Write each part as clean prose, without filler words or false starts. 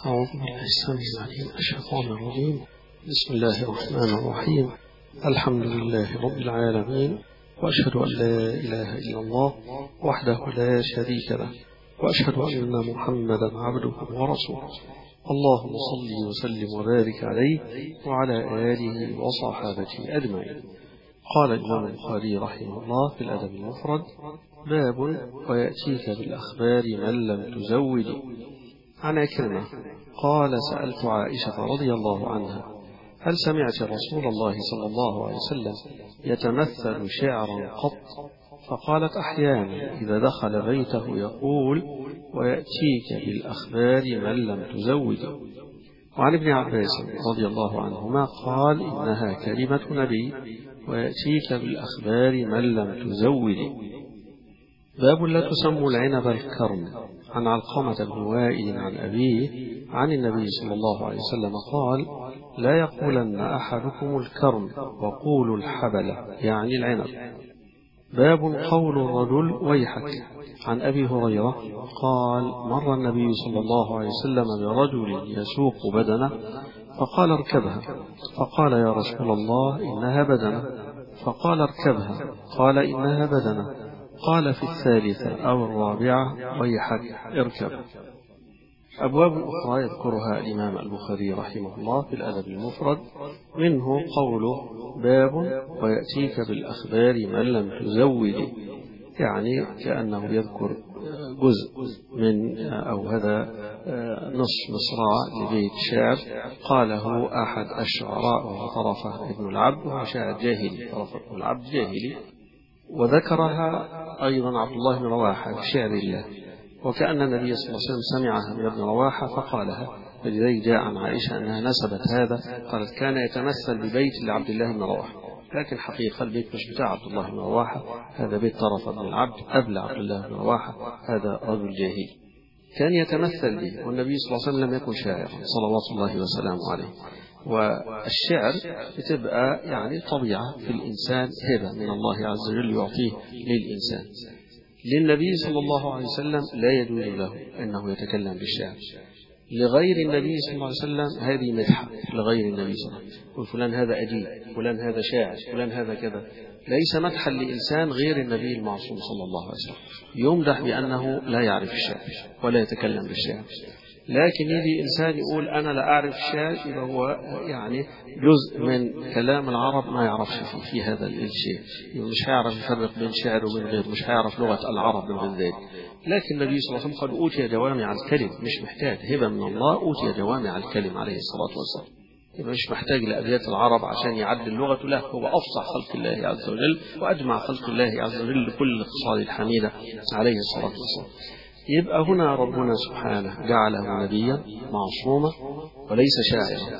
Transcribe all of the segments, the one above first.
أعوذ بالله السميع العليم من الشيطان الرجيم. بسم الله الرحمن الرحيم. الحمد لله رب العالمين، وأشهد أن لا إله إلا الله وحده لا شريك له، وأشهد أن محمدا عبده ورسوله. اللهم صل وسلم وبارك عليه وعلى آله وصحابته أجمعين. قال الإمام البخاري رحمه الله في الأدب المفرد: باب ويأتيك بالأخبار من لم تزود. عن عكرمة قال: سألت عائشة رضي الله عنها: هل سمعت رسول الله صلى الله عليه وسلم يتمثل شعرا قط؟ فقالت: أحيانا إذا دخل بيته يقول: ويأتيك بالأخبار من لم تزود. وعن ابن عباس رضي الله عنهما قال: إنها كلمة نبي: ويأتيك بالأخبار من لم تزود. باب لا تسموا العنب الكرم. عن علقمة بن وائل عن أبيه عن النبي صلى الله عليه وسلم قال: لا يقولن أحدكم الكرم وقولوا الحبل، يعني العنب. باب قول الرجل ويحك. عن أبي هريرة قال: مر النبي صلى الله عليه وسلم برجل يسوق بدنه فقال: اركبها. فقال: يا رسول الله إنها بدنه. فقال: اركبها. قال: إنها بدنه. قال: في الثالثة أو الرابعة: ويحك اركب. أبواب أخرى يذكرها الإمام البخاري رحمه الله في الأدب المفرد، منه قوله: باب ويأتيك بالأخبار من لم تزود، يعني كأنه يذكر جزء من أو هذا نصف مصراع لبيت شعر قاله أحد الشعراء وهو طرفة ابن العبد، وهو شاعر جاهلي. طرفة ابن العبد جاهلي، وذكرها أيضا عبد الله بن رواحة في شعر الله، وكأن النبي صلى الله عليه وسلم سمعها من ابن رواحة فقالها، فلذلك جاء عن عائشة أنها نسبت هذا، قالت: كان يتمثل ببيت لعبد الله بن رواحة، لكن حقيقة البيت مش بتاع عبد الله بن رواحة، هذا بيت طرف بن العبد قبل عبد الله بن رواحة، هذا رجل جاهلي كان يتمثل به، والنبي صلى الله عليه وسلم لم يكن شاعرا صلوات الله وسلامه عليه. والشعر بتبقى يعني طبيعة في الإنسان، هبة من الله عز وجل يعطيه للإنسان. للنبي صلى الله عليه وسلم لا يجوز له أنه يتكلم بالشعر. لغير النبي صلى الله عليه وسلم هذه مدحة لغير النبي صلى الله عليه وسلم، يقول فلان هذا أديب، فلان هذا شاعر، فلان هذا كذا، ليس مدحا لإنسان غير النبي المعصوم صلى الله عليه وسلم، يمدح بأنه لا يعرف الشعر ولا يتكلم بالشعر. لكن يجي إنسان يقول أنا لا أعرف الشعر، يبقى هو يعني جزء من كلام العرب ما يعرفش في هذا الشيء، مش هيعرف يفرق بين شعر وبين غير، مش هيعرف لغة العرب من غير ذلك. لكن النبي صلى الله عليه وسلم قد أوتي جوامع الكلم، مش محتاج، هبة من الله، أوتي جوامع الكلم عليه الصلاة والسلام، يبقى مش محتاج لأبيات العرب عشان يعدل لغته، لا، هو أفصح خلق الله عز وجل وأجمع خلق الله عز وجل لكل الاقتصاد الحميدة عليه الصلاة والسلام. يبقى هنا ربنا سبحانه جعله نبيا معصوما وليس شاعرا،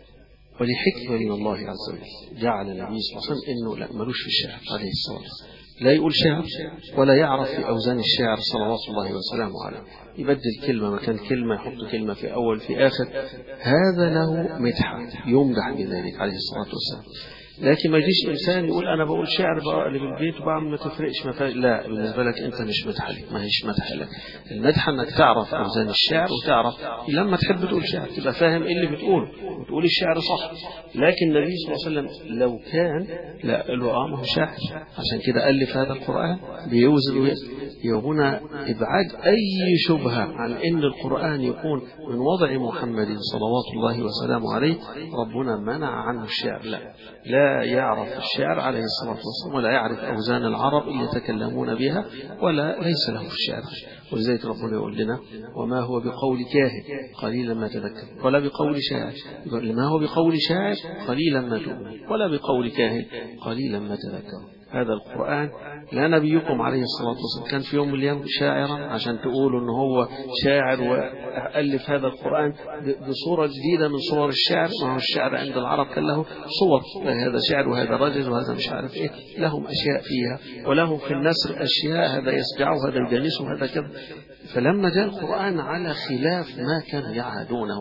ولحكمة من الله عز وجل جعل النبي صلى الله عليه وسلم إنه لا ملوش في الشعر عليه الصلاة والسلام، لا يقول شعر ولا يعرف في أوزان الشعر صلوات الله وسلامه عليه، يبدل كلمة مكان كلمة، يحط كلمة في أول في آخر، هذا له مدحة يمدح بذلك عليه الصلاة والسلام. لكن ما يجيش إنسان يقول أنا بقول شعر بقلب البيت وبعمل ما تفرقش لا، بالنسبة لك أنت مش مدح لك، ما هيش مدح لك. المدح أنك تعرف أوزان الشعر، وتعرف لما تحب تقول شعر تبقى فاهم إيه اللي بتقوله وتقول الشعر صح. لكن النبي صلى الله عليه وسلم لو كان لا قال له ما هو شاعر، عشان كده ألف هذا القرآن بيوزن ويزن. هنا إبعاد أي شبهة عن أن القرآن يكون من وضع محمد صلوات الله وسلامه عليه، ربنا منع عنه الشعر، لا يعرف الشعر عليه الصلاة والسلام، ولا يعرف أوزان العرب اللي يتكلمون بها، ولا ليس له في الشعر. ولذلك ربنا يقول لنا: وما هو بقول كاهن قليلا ما تذكر، ولا بقول شاعر، ما هو بقول شاعر قليلا ما تؤمن، ولا بقول كاهن قليلا ما تذكر. هذا القرآن لا نبيكم عليه الصلاة والسلام كان في يوم من الأيام شاعرا عشان تقولوا أنه هو شاعر وألف هذا القرآن بصورة جديدة من صور الشعر. ما هو الشعر عند العرب كان له صور، هذا شعر وهذا رجل وهذا مش عارف إيه، لهم أشياء فيها، ولهم في النثر أشياء، هذا يسجعه وهذا يجانسه وهذا كذا. فلما جاء القرآن على خلاف ما كان يعهدونه،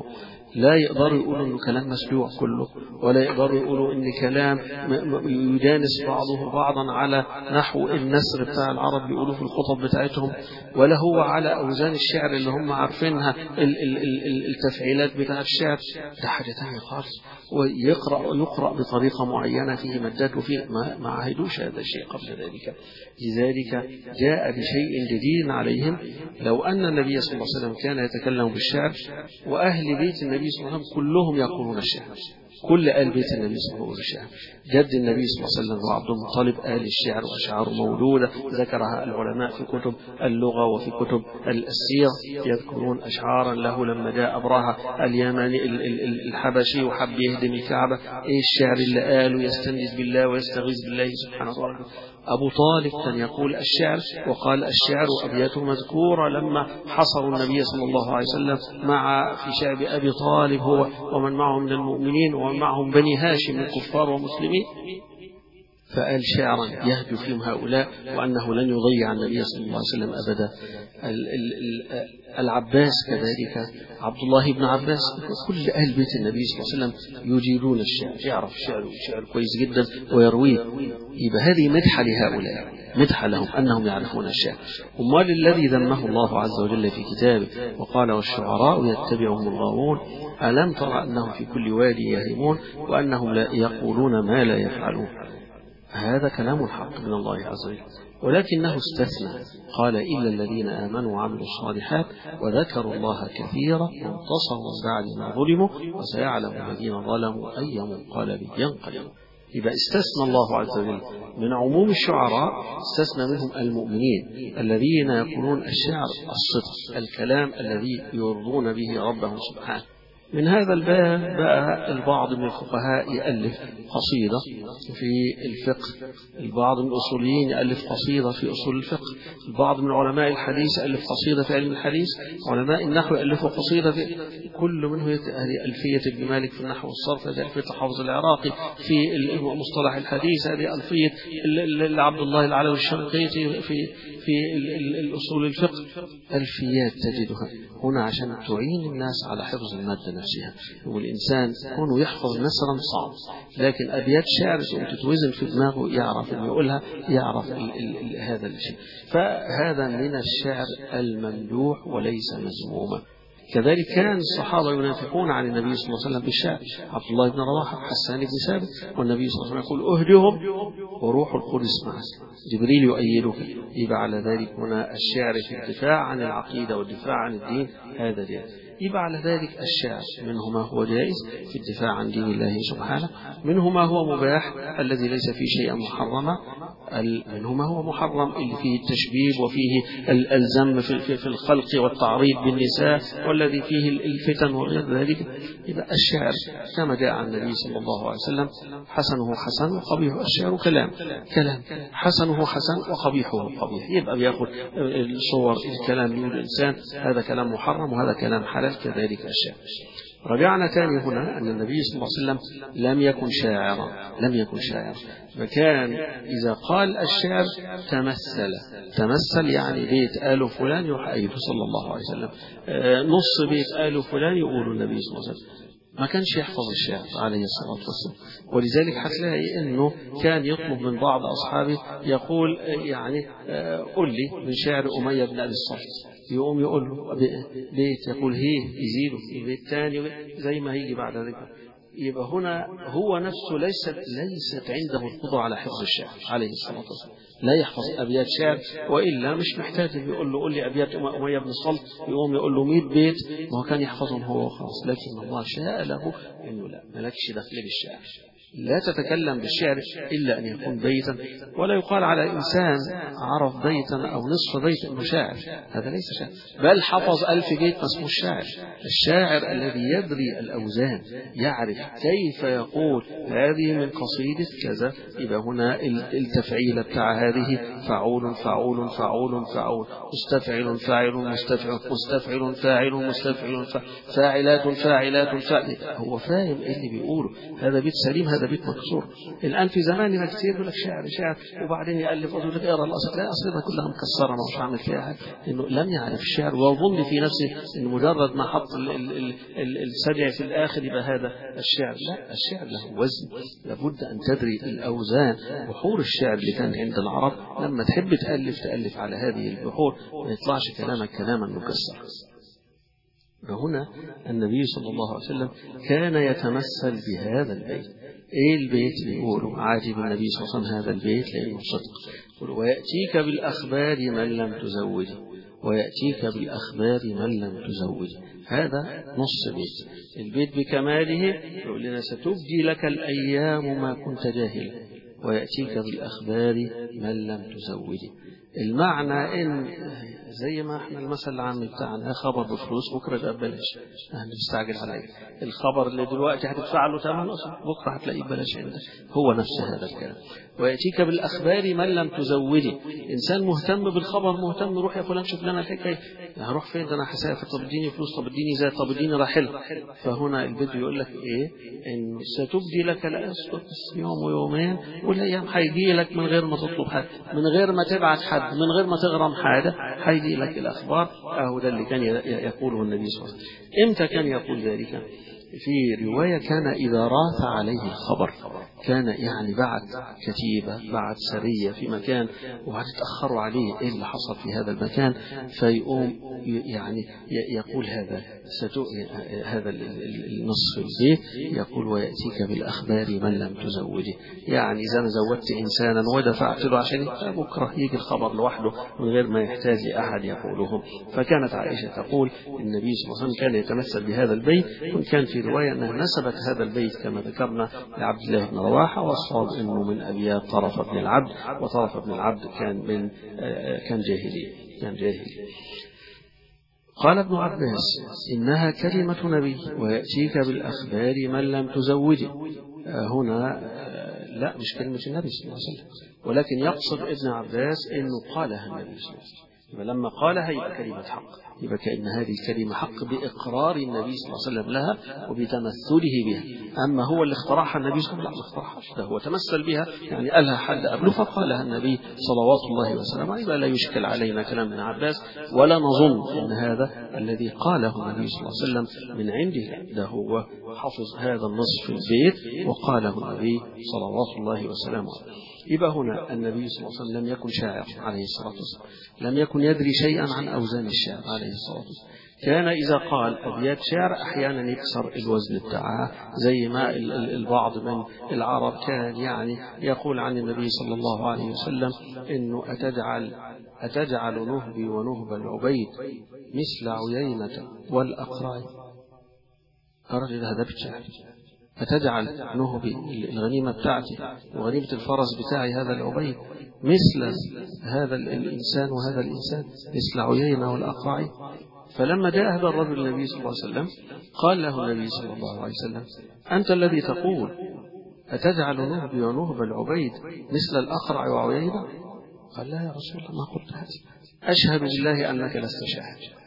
لا يقدروا يقولوا إنه كلام مسبوع كله، ولا يقدروا يقولوا إن كلام يدانس بعضه بعضا على نحو النثر بتاع العرب بيقولوا في الخطب بتاعتهم، ولا هو على أوزان الشعر اللي هم عارفينها التفعيلات بتاع الشعر. ده حاجة تانية خالص. ويقرأ بطريقة معينة فيه مدات وفيه ما عهدوش هذا الشيء قبل ذلك. لذلك جاء بشيء جديد عليهم. لو أن النبي صلى الله عليه وسلم كان يتكلم بالشعر وأهل بيت النبي صلى الله عليه وسلم كلهم يقولون الشعر، كل آل بيت النبي صلى الله عليه وسلم الشعر، جد النبي صلى الله عليه وسلم وعبد المطلب آل الشعر وأشعار مولودة ذكرها العلماء في كتب اللغة وفي كتب السير، يذكرون أشعارا له لما جاء أبرهة اليماني الحبشي وحب يهدم الكعبة، إيه الشعر اللي قاله يستنجد بالله ويستغيث بالله سبحانه وتعالى. أبو طالب كان يقول الشعر، وقال الشعر وأبياته مذكورة لما حصروا النبي صلى الله عليه وسلم مع في شعب أبي طالب هو ومن معه من المؤمنين ومن معهم بني هاشم من كفار ومسلمين، فقال شعرا يهدو فيهم هؤلاء وأنه لن يضيع النبي صلى الله عليه وسلم أبدا. العباس كذلك، عبد الله بن عباس، كل أهل بيت النبي صلى الله عليه وسلم يجيدون الشعر، يعرف الشعر كويس جدا ويرويه. يبقى هذه مدحة لهؤلاء، مدحة لهم أنهم يعرفون الشعر. ومال الذي ذمه الله عز وجل في كتابه وقال والشعراء يتبعهم الغاوون ألم ترى أنهم في كل وادي يهيمون وأنهم لا يقولون ما لا يفعلون. هذا كلام الحق من الله عز وجل، ولكنه استثنى قال إلا الذين آمنوا وعملوا الصالحات وذكروا الله كثيرا وانتصروا بعد ما ظلموا وسيعلم الذين ظلموا أي منقلب ينقلبون. يبقى استثنى الله عز وجل من عموم الشعراء، استثنى منهم المؤمنين الذين يقولون الشعر الصدق، الكلام الذي يرضون به ربهم سبحانه. من هذا الباب بقى البعض من الفقهاء يألف قصيدة في الفقه، البعض من الأصوليين يألف قصيدة في أصول الفقه، البعض من علماء الحديث يألف قصيدة في علم الحديث، علماء النحو يألفوا قصيدة في كل منه هذه ألفية ابن مالك في النحو والصرف، هذه ألفية حافظ العراقي في مصطلح الحديث، هذه ألفية عبد الله العلوي الشنقيطي في الأصول الفقه. ألفيات تجدها هنا عشان تعين الناس على حفظ المادة نفسها. والإنسان كونه يحفظ نثرا صعب، لكن أبيات شعر تتوزن في دماغه يعرف أن يقولها، يعرف هذا الشيء. فهذا من الشعر الممدوح وليس مذموما. كذلك كان الصحابة ينافقون عن النبي صلى الله عليه وسلم بالشعر، عبد الله بن رواحة، حسان بن ثابت، والنبي صلى الله عليه وسلم يقول أهدهم وروح القدس معك، جبريل يؤيدك. يبقى على ذلك هنا الشعر في الدفاع عن العقيدة والدفاع عن الدين، هذا دين. يبقى على ذلك الشعر منه ما هو جائز في الدفاع عن دين الله سبحانه، منه ما هو مباح الذي ليس فيه شيئا محرما، منه ما هو محرم اللي فيه التشبيب وفيه الذم في الخلق والتعريض بالنساء والذي فيه الفتن وغير ذلك. يبقى الشعر كما جاء عن النبي صلى الله عليه وسلم حسنه حسن وقبيح. الشعر كلام حسنه حسن وقبيحه قبيح، يبقى بياخذ الصور الكلام من الإنسان، هذا كلام محرم وهذا كلام حلال. كذلك الشعر. رجعنا تاني هنا أن النبي صلى الله عليه وسلم لم يكن شاعرا، فكان إذا قال الشعر تمثل يعني بيت آل فلان يحييه صلى الله عليه وسلم، نص بيت آل فلان يقول النبي صلى الله عليه وسلم، ما كانش يحفظ الشعر عليه الصلاة والسلام. ولذلك هتلاقي أنه كان يطلب من بعض أصحابه يقول يعني قل لي من شعر أمية بن أبي الصلت، يقوم يقول له بيت، يقول هي يزيده بيت ثاني زي ما هيجي بعد ذلك. يبقى هنا هو نفسه ليست عنده القدرة على حفظ الشعر عليه الصلاة والسلام، لا يحفظ أبيات شعر، وإلا مش محتاج يقول له قل لي أبيات أمية بن الصلت، يقوم يقول له 100 بيت، ما هو كان يحفظهم هو خلاص. لكن الله شاء له إنه لا، ملكش دخل بالشعر، لا تتكلم بالشعر إلا أن يكون بيتا، ولا يقال على إنسان عرف بيتا أو نصف بيت أنه شاعر، هذا ليس شاعر، بل حفظ 1000 بيت ما اسمه الشاعر. الشاعر الذي يدري الأوزان، يعرف كيف يقول هذه من قصيدة كذا، يبقى هنا التفعيل بتاع هذه فعول فعول فعول فعول، مستفعل فاعل مستفعل مستفعل فاعل مستفعل فاعلات فاعلات فاعل، هو فاهم اللي بيقوله، هذا بيت سليم، هذا هذا بيت مكسور. الآن في زماننا كتير يقول لك شعر وبعدين يألف يقول لك اقرا الأصل، لا أصلها كلها مكسرة ما مش عامل فيها حاجة، إنه لم يعرف الشعر ويظن في نفسه إن مجرد ما حط السجع في الآخر يبقى هذا الشعر. لا، الشعر له وزن، لابد أن تدري الأوزان. بحور الشعر اللي كان عند العرب لما تحب تألف على هذه البحور ما يطلعش كلامك كلاما مكسر. وهنا النبي صلى الله عليه وسلم كان يتمثل بهذا البيت. ايه البيت بيقولوا عاجب النبي صلى الله عليه وسلم هذا البيت لانه صدق. ويأتيك بالأخبار من لم تزوده، ويأتيك بالأخبار من لم تزوده. هذا نص بيت. البيت بكماله يقول لنا ستبدي لك الأيام ما كنت جاهلا، ويأتيك بالأخبار من لم تزوده. المعنى ان زي ما احنا المثل العام بتاعنا خبر بفلوس بكره يبقى ببلاش، احنا بنستعجل عليه. الخبر اللي دلوقتي هتدفع له ثمن بكره هتلاقيه ببلاش عندك. هو نفس هذا الكلام. ويأتيك بالأخبار من لم تزوده. إنسان مهتم بالخبر، مهتم يروح يا فلان شوف لنا الحكاية، هروح فين ده أنا هسافر، طب اديني فلوس، طب اديني زاد، طب اديني راحلة. فهنا البيت بيقول لك إيه؟ إن ستبدي لك الأسود يوم ويومين والأيام هيجي لك من غير ما تطلب حاجة، من غير ما تبعت حد، من غير ما تغرم حاجة، هيجي لك الأخبار. ده اللي كان يقوله النبي صلى الله عليه وسلم. إمتى كان يقول ذلك؟ في رواية كان إذا راث عليه الخبر، كان يعني بعد كتيبة بعد سرية في مكان وبعد تأخروا عليه إيه اللي حصل في هذا المكان، فيقوم يعني يقول هذا النصف البيت يقول ويأتيك بالأخبار من لم تزوده. يعني إذا أنا زودت إنسانا ودفعت له عشان بكرة يجي الخبر لوحده من غير ما يحتاج لأحد يقوله. فكانت عائشة تقول النبي صلى الله عليه وسلم كان يتمثل بهذا البيت. وكان في رواية أنها نسبت هذا البيت كما ذكرنا لعبد الله بن رواحة، والصواب أنه من أبيات طرف بن العبد، وطرف بن العبد كان جاهلي. قال ابن عباس إنها كلمة نبي ويأتيك بالأخبار من لم تزوده. هنا لا مش كلمة النبي صلى الله عليه وسلم، ولكن يقصد ابن عباس أنه قالها النبي صلى الله عليه وسلم. فلما قالها يبقى كلمة حق، يبقى كأن هذه الكلمة حق بإقرار النبي صلى الله عليه وسلم لها وبتمثله بها. أما هو اللي اخترعها النبي صلى الله عليه وسلم، لا ما اخترعهاش، ده هو تمثل بها، يعني قالها حد قبله فقالها النبي صلوات الله وسلامه. يبقى لا يشكل علينا كلام ابن عباس، ولا نظن أن هذا الذي قاله النبي صلى الله عليه وسلم من عنده، ده هو حفظ هذا النص في البيت وقاله النبي صلوات الله وسلامه. يبقى هنا النبي صلى الله عليه وسلم لم يكن شاعر عليه الصلاة والسلام، لم يكن يدري شيئا عن أوزان الشعر عليه الصلاة والسلام. كان إذا قال أبيات شعر أحيانا يكسر الوزن بتاعها، زي ما البعض من العرب كان يعني يقول عن النبي صلى الله عليه وسلم إنه أتجعل نهبي ونهب العبيد مثل عيينة والأقرع. الرجل هذا بالشعر، أتجعل نهبي الغنيمة بتاعتي وغنيمة الفرس بتاعي هذا العبيد مثل هذا الإنسان وهذا الإنسان، مثل عيينة والأقرع. فلما جاء هذا الرجل النبي صلى الله عليه وسلم قال له النبي صلى الله عليه وسلم أنت الذي تقول أتجعل نهبي ونهب العبيد مثل الأقرع وعيينة؟ قال لا يا رسول الله ما قلت هذا، أشهد بالله أنك لست شاهد.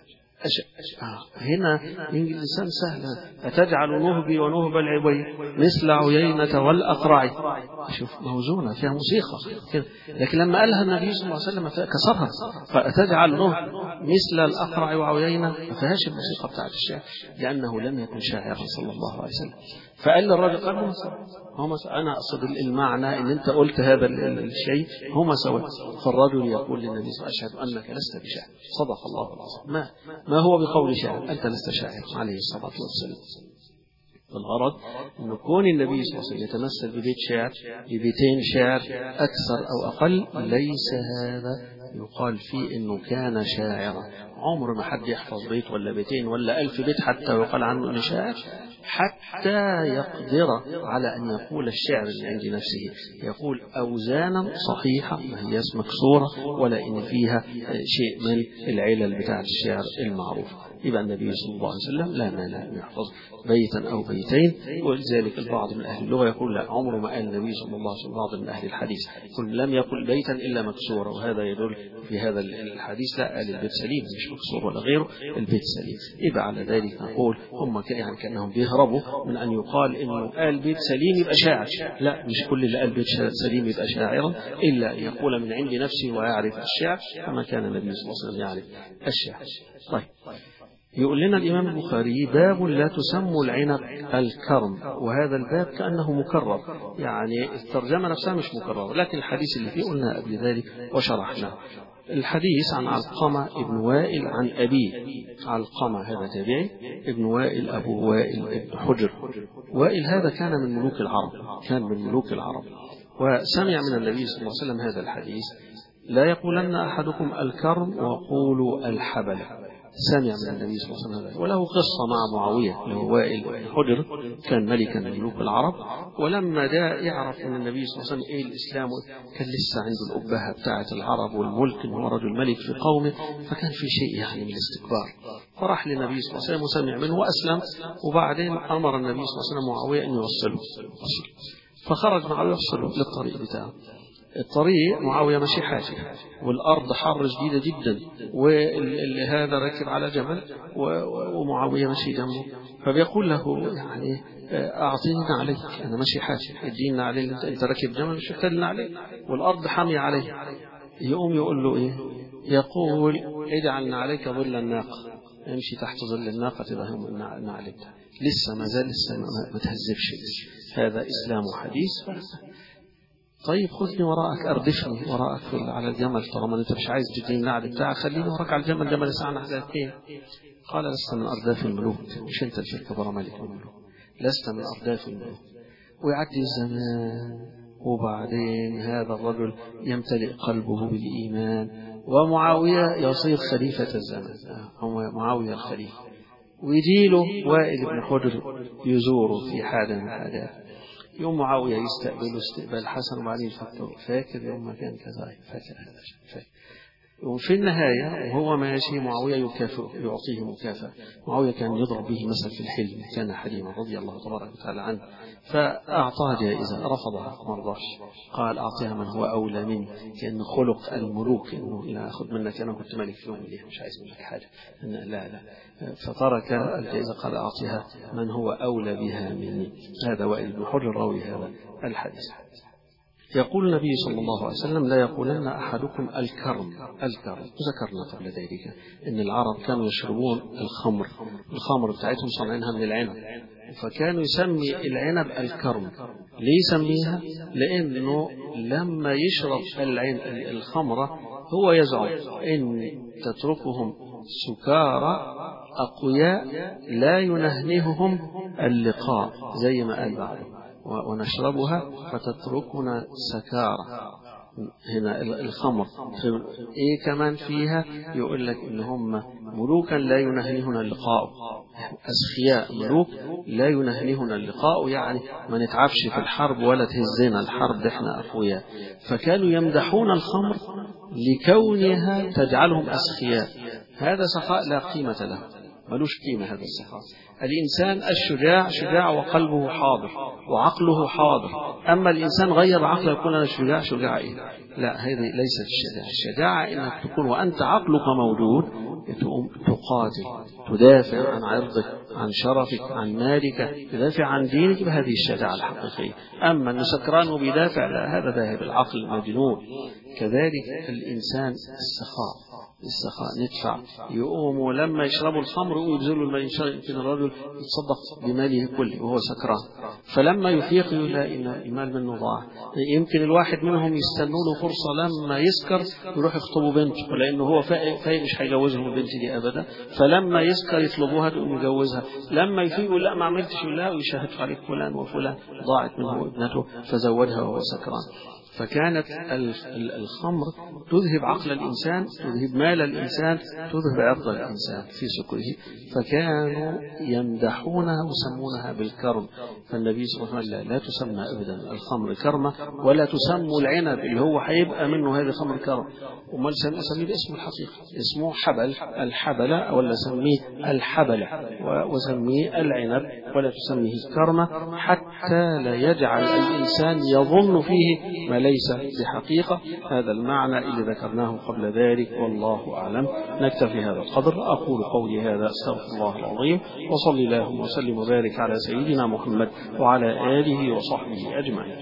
هنا الإنسان سهل، أتجعل نهبي ونهب العبيد مثل عيينة والأقرع، شوف موزونة فيها موسيقى كده. لكن لما قالها النبي صلى الله عليه وسلم كسرها، فأتجعل نهب مثل الأقرع وعيينة ما فيهاش الموسيقى بتاعت الشعر، لأنه لم يكن شاعرا صلى الله عليه وسلم. فقال للرجل قال هما أنا أقصد المعنى إن أنت قلت هذا الشيء هما سواء. فالرجل يقول للنبي صلى الله عليه وسلم أشهد أنك لست بشاعر، صدق الله العظيم، ما هو بقول شاعر، أنت لست شاعر عليه الصلاة والسلام. الغرض أن كون النبي صلى الله عليه وسلم يتمثل ببيت شعر ببيتين شعر أكثر أو أقل، ليس هذا يقال فيه أنه كان شاعرا. عمر ما حد يحفظ بيت ولا بيتين ولا 1000 بيت حتى يقال عنه أنه شاعر، حتى يقدر على أن يقول الشعر اللي عند نفسه، يقول أوزانا صحيحة ما هي مكسورة ولا إن فيها شيء من العلل بتاع الشعر المعروف. يبقى النبي صلى الله عليه وسلم لا مانع أن يحفظ بيتا أو بيتين. ولذلك البعض من أهل اللغة يقول لا، عمره ما قال النبي صلى الله عليه وسلم. بعض من أهل الحديث يقول لم يقل بيتا إلا مكسورة، وهذا يدل في هذا الحديث لا، قال البيت سليم مش مكسور ولا غيره، البيت سليم. يبقى على ذلك نقول هم يعني كأنهم بيهربوا من أن يقال إنه قال بيت سليم يبقى شاعر. لا، مش كل اللي قال بيت سليم يبقى شاعرا، إلا أن يقول من عند نفسه ويعرف الشعر كما كان النبي صلى الله عليه وسلم يعرف الشعر. طيب، يقول لنا الإمام البخاري: باب لا تسموا العنب الكرم. وهذا الباب كأنه مكرر، يعني الترجمة نفسها مش مكررة، لكن الحديث اللي فيه قلنا قبل ذلك وشرحناه. الحديث عن علقمة ابن وائل عن أبيه. علقمة هذا تابعي، ابن وائل أبو وائل ابن حجر. وائل هذا كان من ملوك العرب، كان من ملوك العرب، وسمع من النبي صلى الله عليه وسلم هذا الحديث: لا يقولن أحدكم الكرم وقولوا الحبل. سمع من النبي صلى الله عليه وسلم. وله قصة مع معاوية اللي هو وائل بن حجر، كان ملكا من ملوك العرب، ولما جاء يعرف من النبي صلى الله عليه وسلم ايه الإسلام، كان لسه عنده الأبهة بتاعة العرب والملك، إنه هو رجل ملك في قومه، فكان في شيء يعني من الاستكبار. فراح للنبي صلى الله عليه وسلم وسمع منه وأسلم، وبعدين أمر النبي صلى الله عليه وسلم معاوية أن يوصله، فخرج معاوية يوصله للطريق بتاعه. الطريق معاوية ماشي حافي، والأرض حر شديدة جدا، وهذا راكب على جمل ومعاوية ماشي جنبه، فبيقول له يعني أعطيني عليك، أنا ماشي حافي، ادينا عليه، أنت راكب جمل مش محتاجنا عليه والأرض حامية عليه. يقوم يقول له إيه؟ يقول: اجعلنا عليك ظل الناقة، امشي تحت ظل الناقة تبقى هم عليك. لسه ما زال لسه ما تهذبش. هذا إسلام حديث. طيب خذني وراءك، أردفني وراءك على الجمل، طالما أنت مش عايز تديني النعل بتاعك، خليني وراك على الجمل، جمل ساعة حدثين. قال: لست من أرداف الملوك، مش أنت اللي تركب ملك الملوك، لست من أرداف الملوك. ويعدي الزمان، وبعدين هذا الرجل يمتلئ قلبه بالإيمان، ومعاوية يصير خليفة الزمان، هو معاوية الخليفة، ويجيله وائل بن حجر يزوره في حاجة من الحاجات. يوم معاوية يستقبله استقبال حسن، وبعدين فاكر يوم ما كان كذا، فاكر هذا الشيء. وفي النهاية وهو ماشي معاوية يعطيه مكافأة. معاوية كان يضرب به مثل في الحلم، كان حليما رضي الله تبارك وتعالى عنه، فأعطاه جائزة رفضها ما رضاش، قال: أعطيها من هو أولى مني، كأن خلق الملوك إنه لا أخذ منك، أنا كنت ملك في يوم ليه مش عايز منك حاجة، لا. فترك الجائزة، قال: أعطيها من هو أولى بها مني. هذا وائل بن حجر راوي هذا الحديث. يقول النبي صلى الله عليه وسلم: لا يقولن أحدكم الكرم. ذكرنا قبل ذلك إن العرب كانوا يشربون الخمر بتاعتهم صنعينها من العنب، فكانوا يسمي العنب الكرم. ليه يسميها؟ لأنه لما يشرب الخمرة هو يزعم إن تتركهم سكارى أقوياء لا ينهنههم اللقاء، زي ما قال بعضهم: ونشربها فتتركنا سكارى. هنا الخمر ايه كمان فيها؟ يقول لك ان هم ملوكا لا ينهنهنا اللقاء، أسخياء ملوك لا ينهنهنا اللقاء، يعني ما نتعبش في الحرب ولا تهزنا الحرب، احنا أقوياء. فكانوا يمدحون الخمر لكونها تجعلهم أسخياء. هذا سخاء لا قيمة له، ملوش قيمة هذا السخاء. الإنسان الشجاع شجاع وقلبه حاضر وعقله حاضر، أما الإنسان غير عقله يقول أنا شجاع إيه؟ لا، هذه ليست الشجاعة. الشجاعة إنك تكون وأنت عقلك موجود، تقاتل، تدافع عن عرضك، عن شرفك، عن مالك، تدافع عن دينك، بهذه الشجاعة الحقيقية. أما أنه سكران وبيدافع، لا، هذا ذاهب العقل مجنون. كذلك الإنسان السخاء ندفع، يقوموا لما يشربوا الخمر ويبذلوا المال، يمكن الرجل يتصدق بماله كله وهو سكران، فلما يفيق يلاقي إن المال منه ضاع. يمكن الواحد منهم يستنوا له فرصة لما يسكر يروح يخطبوا بنته، لأنه هو فايق مش هيجوزهم البنت دي أبدا، فلما يسكر يطلبوها تقوم يجوزها، لما يفيق يقول لا ما عملتش بالله، ويشهد عليك فلان وفلان ضاعت منه ابنته فزودها وهو سكران. فكانت الخمر تذهب عقل الإنسان، تذهب مال الإنسان، تذهب عرض الإنسان في سكره، فكانوا يمدحونها ويسمونها بالكرم. فالنبي صلى الله عليه وسلم لا تسمى أبدا الخمر كرمة، ولا تسموا العنب اللي هو هيبقى منه هذه خمر كرم، وما نسميه باسمه الحقيقي، اسمه حبل، الحبلة، ولا سميه الحبلة، وسميه العنب، ولا تسميه الكرمة، حتى لا يجعل الإنسان يظن فيه ما فليس بحقيقة. هذا المعنى اللي ذكرناه قبل ذلك، والله أعلم. نكتفي هذا القدر. أقول قولي هذا، أستغفر الله العظيم، وصلي اللهم وسلم وبارك على سيدنا محمد وعلى آله وصحبه أجمعين.